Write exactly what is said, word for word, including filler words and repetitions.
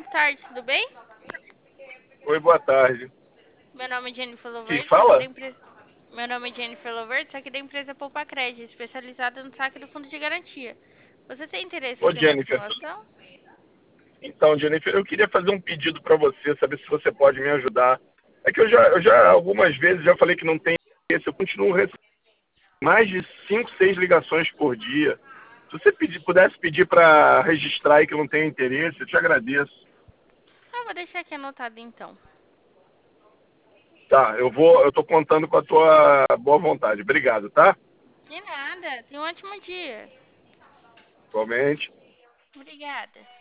tarde, tudo bem? Oi, boa tarde. Meu nome é Jennifer Quem Loverde, sou aqui da fala? empresa. Meu nome é Jennifer Loverde, sou aqui da empresa Poupa Crédito, especializada no saque do fundo de garantia. Você tem interesse em Ô, ter uma Jennifer. simulação? Então, Jennifer, eu queria fazer um pedido para você, saber se você pode me ajudar. É que eu já, eu já algumas vezes já falei que não tem interesse, eu continuo recebendo mais de cinco, seis ligações por dia. Se você pedir, pudesse pedir para registrar aí que eu não tenho interesse, eu te agradeço. Ah, vou deixar aqui anotado então. Tá, eu vou, eu tô contando com a tua boa vontade. Obrigado, tá? De nada, tenha um ótimo dia. Igualmente. Obrigada.